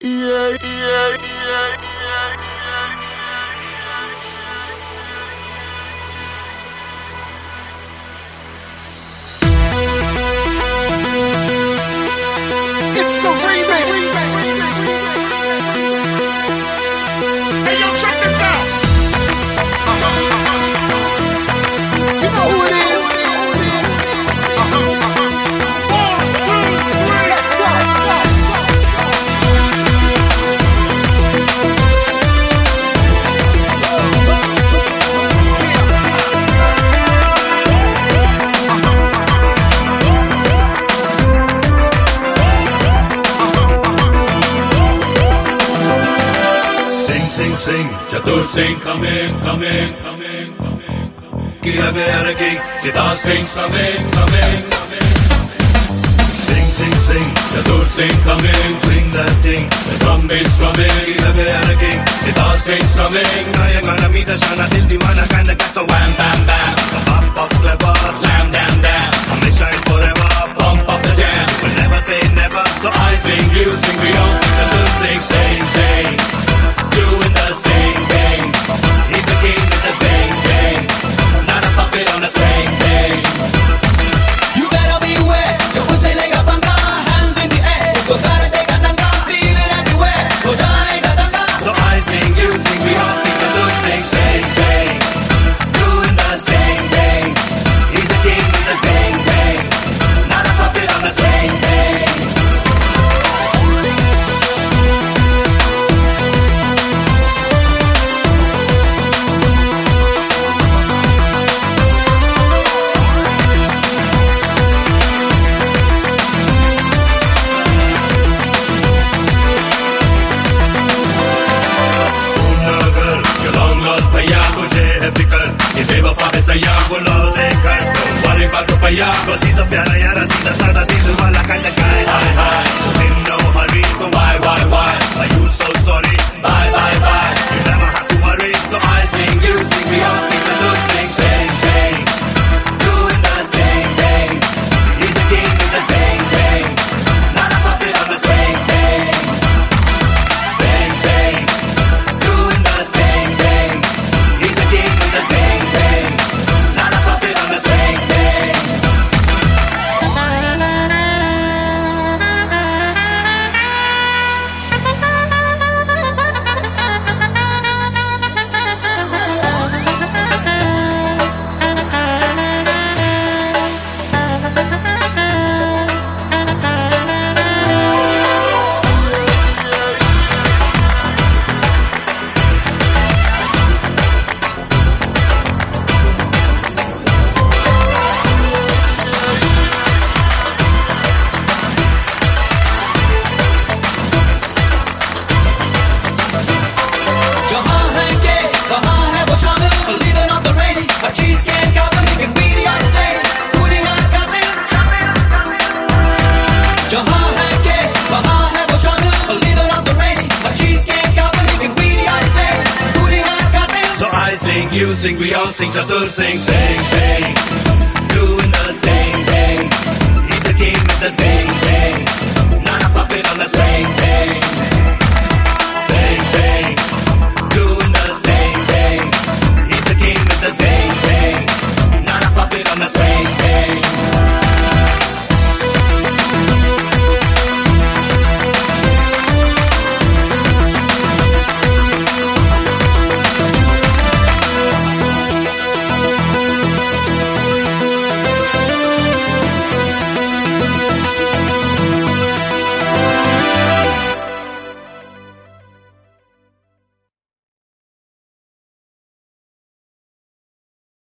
Yeah, yeah, yeah, yeah. It's the remix. Hey, yo, check this out. You know who it is. One, two, three, let's go. Sing, Chatur Singh, come in, come in, come in, come in, come in. Kiya gaya ranking, Sitar Singh, come in, come in, come in. Sing, Chatur Singh, come in, swing that thing. The drum bass drumming, kiya gaya ranking, Sitar Singh, strumming. Now you're gonna meet a shana, dil diwana kind of guy, so wham, bam, bam. Pop, pop, clever, slam, damn, damn. I may shine forever, pump up the jam. We'll never say never, so I sing, you sing, we all sing, Chatur Singh, sing. Doing the same thing. He's the king with the same thing. Not a puppet on a string thing. You better beware. Yo ushe lega panga, hands in the air. Go karate ka tanga, feel it everywhere. Go jayega tanga. So I sing, you sing, we all sing, Chatur sing. Doing the same thing. He's the king with the same thing. Not a puppet on a string thing. भैया तुझे है फिकर ये बेवफा है सैया वो लौजे कर वाले बात रुपया बसी सब प्यारा यारा सीधा साधा दिल वाला kind of guy hi in no hurry so why are you so sorry bye you never have to worry so I sing you sing we all sing Chatur sing doing the same thing he's the king with the same thing not a puppet on the same thing doing the same thing. He's the king with the same thing. Not a puppet on the same thing. जहाँ है के वहाँ है वो शामिल. A leader of the race, a cheesecake gobble, he can beat your face. Cooling out gobble. जहाँ है के वहाँ है वो शामिल. A leader of the race, a cheesecake gobble, he can beat your face. Cooling out gobble. So I sing, you sing, we all sing, Chatur sing. Doing the same thing. He's the king with the same thing. Not a puppet on the same thing.